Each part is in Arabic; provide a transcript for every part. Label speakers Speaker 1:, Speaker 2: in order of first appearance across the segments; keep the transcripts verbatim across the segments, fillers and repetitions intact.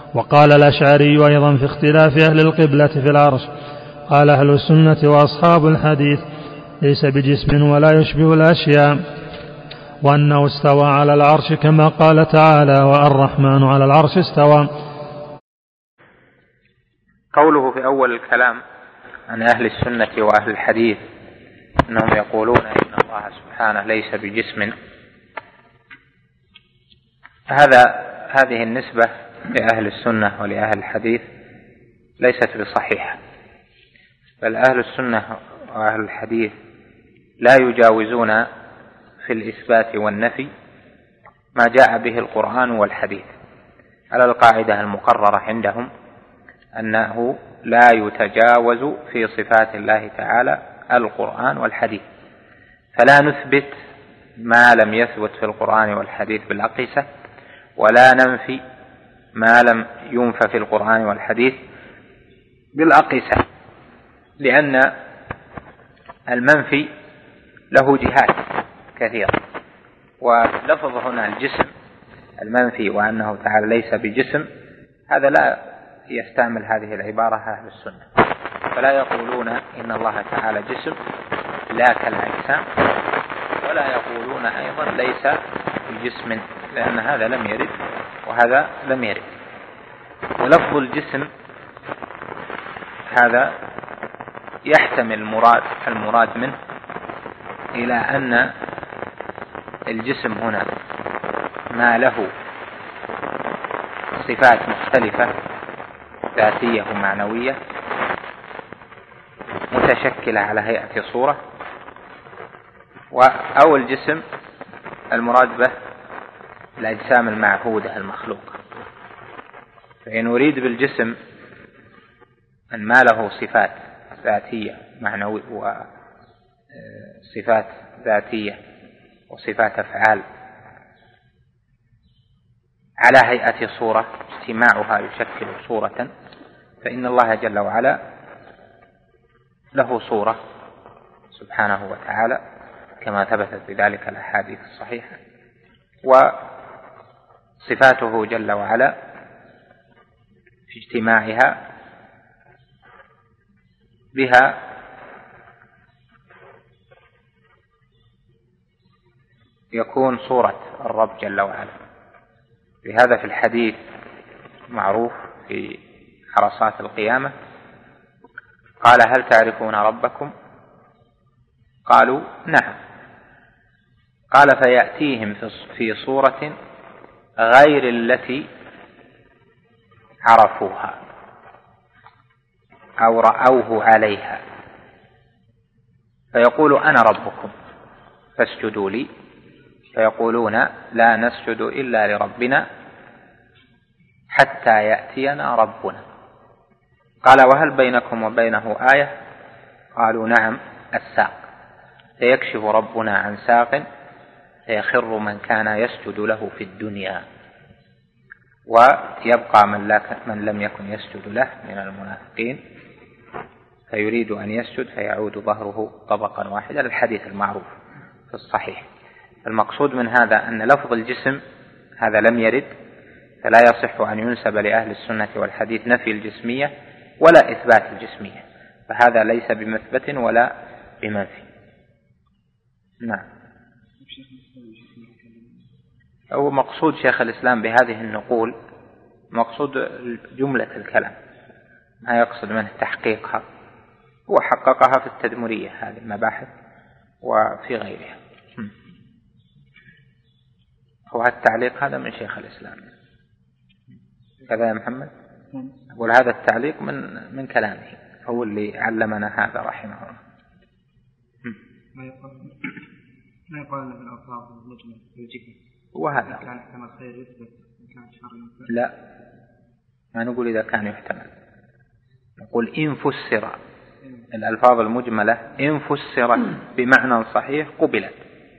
Speaker 1: وقال الأشعري أيضا في اختلاف أهل القبلة في العرش، قال أهل السنة وأصحاب الحديث ليس بجسم ولا يشبه الأشياء، وأنه استوى على العرش كما قال تعالى والرحمن على العرش استوى.
Speaker 2: قوله في أول الكلام عن أهل السنة وأهل الحديث أنهم يقولون إن الله سبحانه ليس بجسم، هذا هذه النسبة لأهل السنة ولأهل الحديث ليست بصحيحة، بل أهل السنة وأهل الحديث لا يجاوزون في الإثبات والنفي ما جاء به القرآن والحديث، على القاعدة المقررة عندهم أنه لا يتجاوز في صفات الله تعالى القرآن والحديث، فلا نثبت ما لم يثبت في القرآن والحديث بالأقيسة، ولا ننفي ما لم ينفى في القرآن والحديث بالأقيسة، لأن المنفي له جهات كثيرة. ولفظ هنا الجسم المنفي وأنه تعالى ليس بجسم، هذا لا يستعمل هذه العبارة أهل السنة، فلا يقولون إن الله تعالى جسم لا كالأجسام، ولا يقولون أيضا ليس بجسم، لأن هذا لم يرد وهذا لم يرد. ولفظ الجسم هذا يحتمل المراد المراد منه إلى أن الجسم هنا ما له صفات مختلفة ذاتية ومعنوية متشكلة على هيئة صورة، أو الجسم المراد به الأجسام المعهودة المخلوقة. فإن أريد بالجسم أن ما له صفات ذاتية معنوية وصفات ذاتية وصفات أفعال على هيئة صورة اجتماعها يشكل صورة، فإن الله جل وعلا له صورة سبحانه وتعالى كما ثبتت بذلك الأحاديث الصحيحة، وصفاته جل وعلا في اجتماعها بها يكون صورة الرب جل وعلا. لهذا في الحديث معروف في عرصات القيامة قال هل تعرفون ربكم؟ قالوا نعم. قال فيأتيهم في صورة غير التي عرفوها أو رأوه عليها، فيقول أنا ربكم فاسجدوا لي، فيقولون لا نسجد إلا لربنا حتى يأتينا ربنا. قال وهل بينكم وبينه آية؟ قالوا نعم الساق، فيكشف ربنا عن ساق فيخر من كان يسجد له في الدنيا، ويبقى من لم يكن يسجد له من المنافقين فيريد أن يسجد فيعود ظهره طبقا واحدا، الحديث المعروف في الصحيح. المقصود من هذا أن لفظ الجسم هذا لم يرد، فلا يصح أن ينسب لأهل السنة والحديث نفي الجسمية ولا إثبات الجسمية، فهذا ليس بمثبت ولا بمنفي. نعم. أو مقصود شيخ الإسلام بهذه النقول مقصود جملة الكلام، ما يقصد منه تحقيقها، هو حققها في التدمرية هذه المباحث وفي غيرها. هو التعليق هذا من شيخ الإسلام كذا يا محمد، أقول هذا التعليق من من كلامه، هو اللي علمنا هذا رحمه الله.
Speaker 3: ما يقال ما يقال في الألفاظ المجمل بالجسم
Speaker 2: وهذا
Speaker 3: كان احتمال خير يثبت كان شر يثبت.
Speaker 2: لا، ما نقول إذا كان يحتمل، نقول إن فسر الألفاظ المجملة إن فسرت بمعنى صحيح قبلت.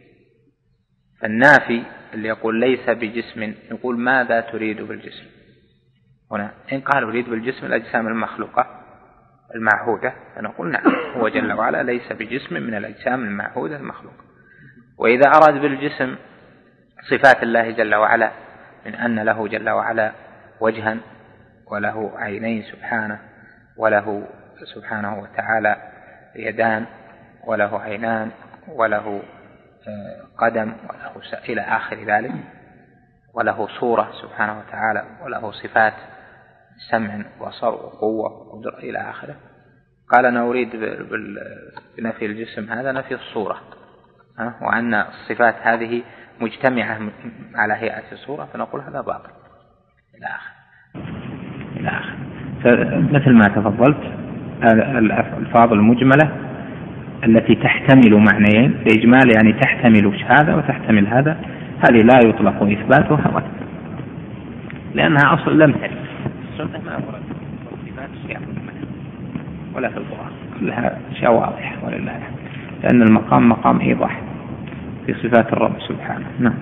Speaker 2: النافي اللي يقول ليس بجسم يقول ماذا تريد بالجسم هنا؟ إن قال أريد بالجسم الأجسام المخلوقة المعهودة فنقول نعم، هو جل وعلا ليس بجسم من الأجسام المعهودة المخلوقة. وإذا أراد بالجسم صفات الله جل وعلا من أن له جل وعلا وجها وله عينين سبحانه، وله سبحانه وتعالى يدان، وله عينان، وله قدم، وله إلى آخر ذلك، وله صورة سبحانه وتعالى، وله صفات سمع وبصر وقوة وقدرة إلى آخره. قال أنا أريد بنفي الجسم هذا نفي الصورة، وأن الصفات هذه مجتمعة على هيئة الصورة، فنقول هذا باطل إلى آخر إلى آخر. مثل ما تفضلت الألفاظ المجملة التي تحتمل معنيين بإجمال، يعني تحتمل هذا وتحتمل هذا، هذه لا يطلق إثباتها ولا، لأنها أصل لم ترد السنة، ما ورد صفات الشيء ولا في القرآن، كلها أشياء واضحة ولله الحمد، لأن المقام مقام إيضاح في صفات الرب سبحانه. نعم.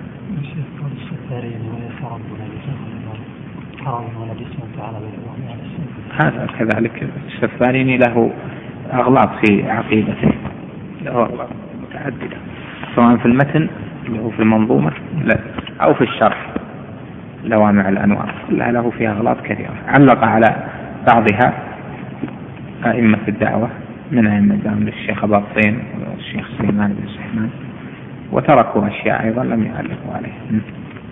Speaker 2: هذا كذلك السفاريني له أغلاط في عقيدته، له أغلاط متعددة سواء في المتن اللي هو في المنظومة لا أو في الشرح لوامع الأنوار، كلها له فيها أغلاط كثيرة. علق على بعضها أئمة الدعوة من أئمة الدعوة الشيخ أبا الطين والشيخ سليمان بن سحمان، وتركوا أشياء أيضا لم يعلقوا عليها.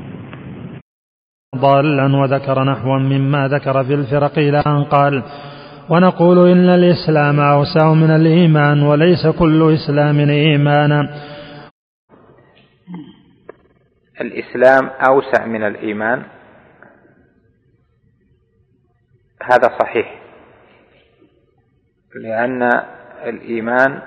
Speaker 1: ضالا وذكر نحوا مما ذكر في الفرق إلى أن قال: ونقول إن الإسلام أوسع من الإيمان وليس كل إسلام إيمانا.
Speaker 2: الإسلام أوسع من الإيمان، هذا صحيح، لأن الإيمان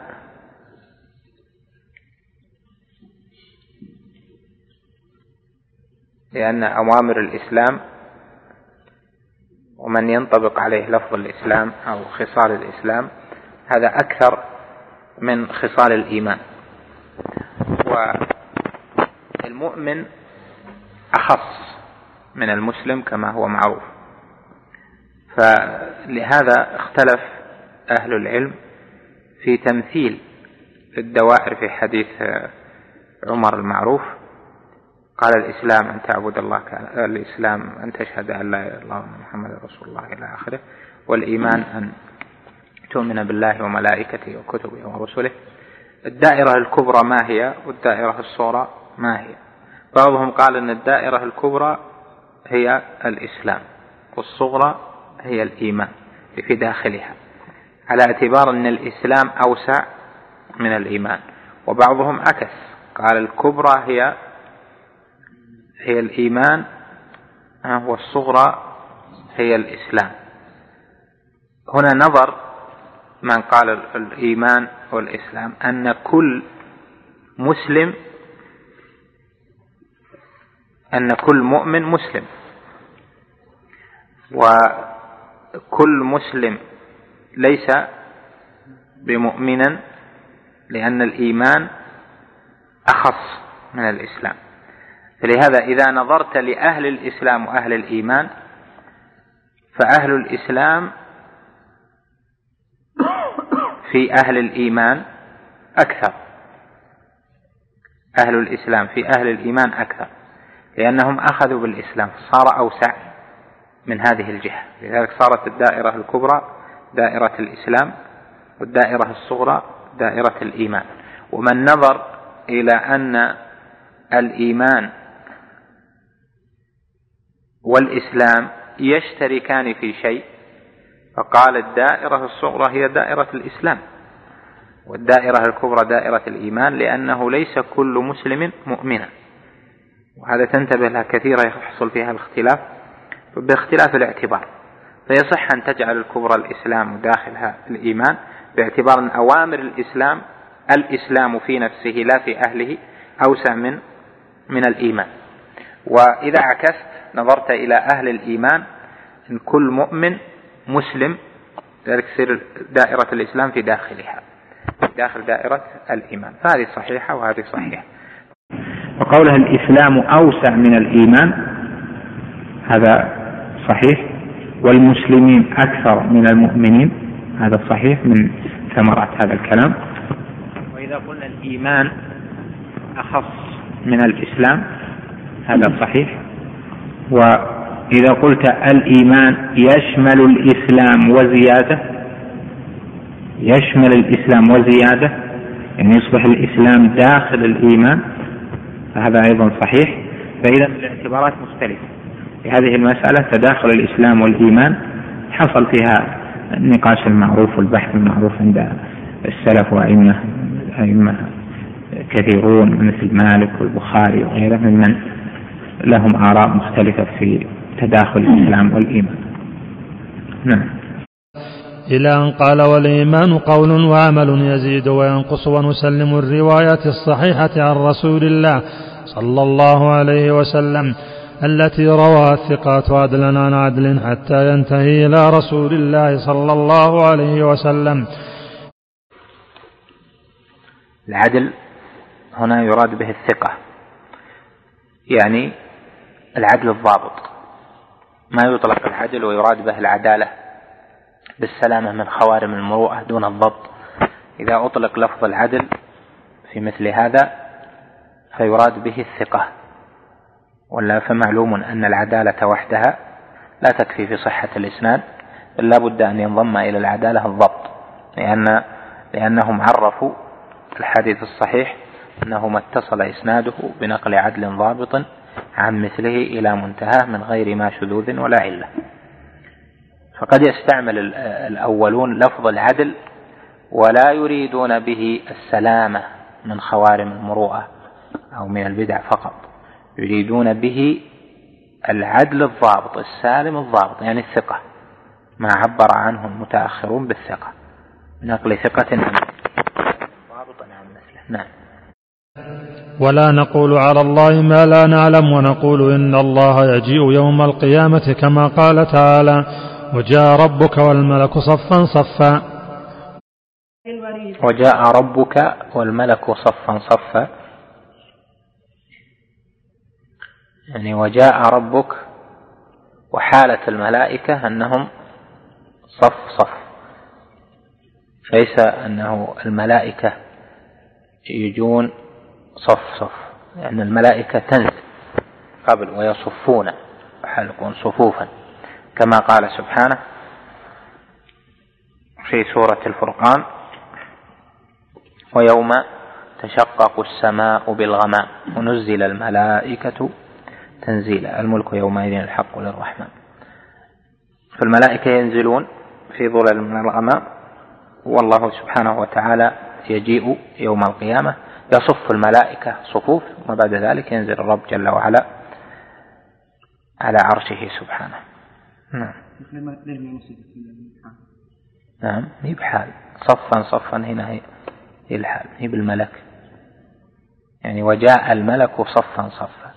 Speaker 2: لأن أوامر الإسلام ومن ينطبق عليه لفظ الإسلام أو خصال الإسلام هذا أكثر من خصال الإيمان، والمؤمن أخص من المسلم كما هو معروف. فلهذا اختلف أهل العلم في تمثيل الدوائر في حديث عمر المعروف. قال: الإسلام أن تعبد الله، الإسلام أن تشهد أن لا إله إلا الله محمد رسول الله إلى آخره، والإيمان أن تؤمن بالله وملائكته وكتبه ورسله. الدائرة الكبرى ما هي والدائرة الصغرى ما هي؟ بعضهم قال أن الدائرة الكبرى هي الإسلام والصغرى هي الإيمان في داخلها، على اعتبار أن الإسلام أوسع من الإيمان. وبعضهم عكس، قال الكبرى هي هي الإيمان والصغرى هي الإسلام. هنا نظر من قال الإيمان والإسلام أن كل مسلم أن كل مؤمن مسلم، وكل مسلم ليس بمؤمنا، لأن الإيمان أخص من الإسلام. فلهذا إذا نظرت لأهل الإسلام وأهل الإيمان فأهل الإسلام في أهل الإيمان أكثر، أهل الإسلام في أهل الإيمان أكثر، لأنهم أخذوا بالإسلام صار أوسع من هذه الجهة. لذلك صارت الدائرة الكبرى دائرة الإسلام، والدائرة الصغرى دائرة الإيمان. ومن نظر إلى أن الإيمان والإسلام يشتركان في شيء فقال الدائرة الصغرى هي دائرة الإسلام، والدائرة الكبرى دائرة الإيمان، لأنه ليس كل مسلم مؤمنا. وهذا تنتبه لها كثيرا يحصل فيها الاختلاف باختلاف الاعتبار. فيصح أن تجعل الكبرى الإسلام وداخلها الإيمان، باعتبار أن أوامر الإسلام الإسلام في نفسه لا في أهله أوسع من من الإيمان. وإذا عكست نظرت إلى أهل الإيمان إن كل مؤمن مسلم، ذلك تصير دائرة الإسلام في داخلها داخل دائرة الإيمان. فهذه صحيحة وهذه صحيحة.
Speaker 4: وقولها الإسلام أوسع من الإيمان هذا صحيح، والمسلمين أكثر من المؤمنين هذا صحيح من ثمرات هذا الكلام.
Speaker 2: وإذا قلنا الإيمان أخص من الإسلام هذا صحيح،
Speaker 4: إذا قلت الإيمان يشمل الإسلام وزيادة، يشمل الإسلام وزيادة يعني يصبح الإسلام داخل الإيمان، فهذا أيضا صحيح. فإذا الاعتبارات مختلفة في هذه المسألة، تداخل الإسلام والإيمان حصل فيها النقاش المعروف والبحث المعروف عند السلف وأئمة أئمة كثيرون مثل مالك والبخاري وغيره ممن لهم آراء مختلفة في تداخل الإسلام والإيمان. نعم.
Speaker 1: إلى أن قال والإيمان قول وعمل يزيد وينقص، ونسلم الروايات الصحيحة عن رسول الله صلى الله عليه وسلم التي رواها الثقات عدلا عن عدل حتى ينتهي إلى رسول الله صلى الله عليه وسلم.
Speaker 2: العدل هنا يراد به الثقة، يعني العدل الضابط، ما يطلق العدل ويراد به العدالة بالسلامة من خوارم المروءة دون الضبط. إذا أطلق لفظ العدل في مثل هذا فيراد به الثقة، ولا فمعلوم أن العدالة وحدها لا تكفي في صحة الإسناد، بل لا بد أن ينضم إلى العدالة الضبط، لأن لأنهم عرفوا الحديث الصحيح أنه ما اتصل إسناده بنقل عدل ضابط عن مثله إلى منتهى من غير ما شذوذ ولا علة. فقد يستعمل الأولون لفظ العدل ولا يريدون به السلامة من خوارم المروءة أو من البدع فقط، يريدون به العدل الضابط السالم الضابط، يعني الثقة، ما عبر عنه المتأخرون بالثقة، نقل ثقة ضابطا عن مثله. نعم.
Speaker 1: ولا نقول على الله ما لا نعلم، ونقول إن الله يجيء يوم القيامة كما قال تعالى وجاء ربك والملك صفا صفا.
Speaker 2: وجاء ربك والملك صفا صفا، يعني وجاء ربك وحالة الملائكة أنهم صف صف، ليس أنه الملائكة يجون صف صف، لأن يعني الملائكة تنزل قبل ويصفون وحلقون صفوفا، كما قال سبحانه في سورة الفرقان ويوم تشقق السماء بالغمام ونزل الملائكة تنزيلا الملك يومئذ الحق للرحمن. فالملائكة ينزلون في ظلل من الغمام، والله سبحانه وتعالى يجيء يوم القيامة يصف الملائكة صفوف، وبعد ذلك ينزل الرب جل وعلا على عرشه سبحانه. نعم. نعم هي بحال صفا صفا، هنا هي الحال هي بالملك، يعني وجاء الملك صفا صفا،